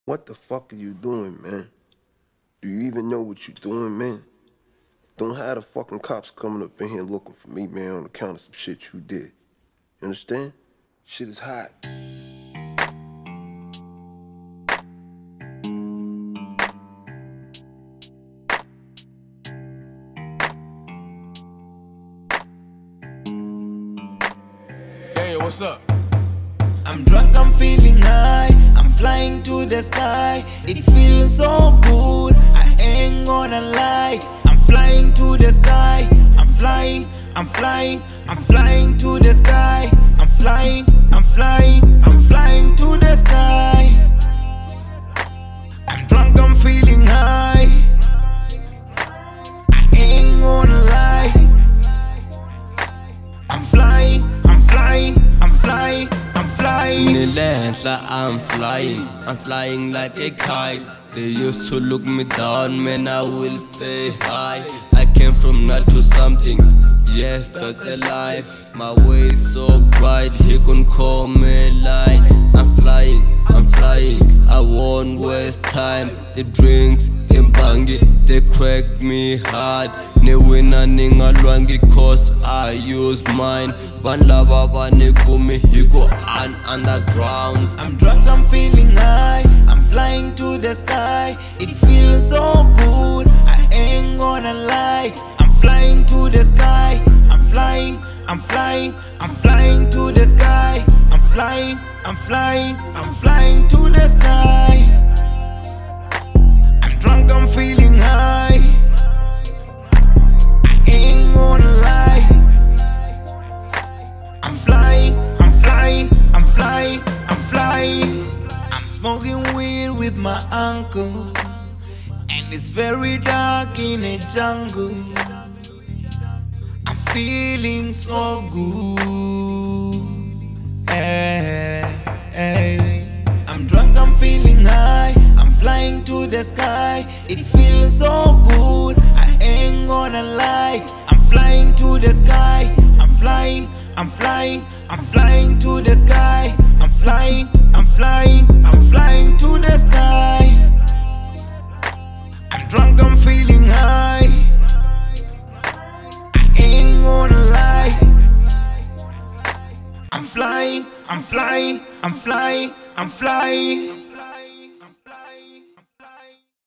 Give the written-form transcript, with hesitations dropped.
What the fuck are you doing, man? Do you even know what you're doing, man? Don't have the fucking cops coming up in here looking for me, man, on account of some shit you did. You understand? Shit is hot. Hey, what's up? I'm drunk, I'm feeling high, I'm flying to the sky. It feels so good, I ain't gonna lie. I'm flying to the sky, I'm flying, I'm flying, I'm flying to the sky. I'm flying, I'm flying, I'm flying to the sky. I'm drunk, I'm feeling high, I ain't gonna lie. I'm flying, I'm flying, I'm flying, I'm flying. I'm flying like a kite. They used to look me down, man, I will stay high. I came from not to something, yes, that's a life. My way is so bright, he couldn't call me lie. I'm flying, I won't waste time. The drinks, the bangi, they cracked me hard. Ne winner ningalwangi cause I use mine. Banlaba banekumi higo underground. I'm drunk, I'm feeling high, I'm flying to the sky. It feels so good, I ain't gonna lie. I'm flying to the sky, I'm flying, I'm flying, I'm flying to the sky. I'm flying, I'm flying, I'm flying to the sky. I'm drunk, I'm feeling high, I ain't gonna lie. I'm flying, I'm flying, I'm flying, I'm flying. I'm smoking weed with my uncle, and it's very dark in a jungle. I'm feeling so good. Hey, hey. I'm drunk, I'm feeling high, I'm flying to the sky. It feels so good, I ain't gonna lie. I'm flying to the sky, I'm flying, I'm flying, I'm flying to the sky. I'm flying, I'm flying, I'm flying to the sky. I'm drunk, I'm feeling high, I ain't gonna lie. I'm flying, I'm flying, I'm flying, I'm flying.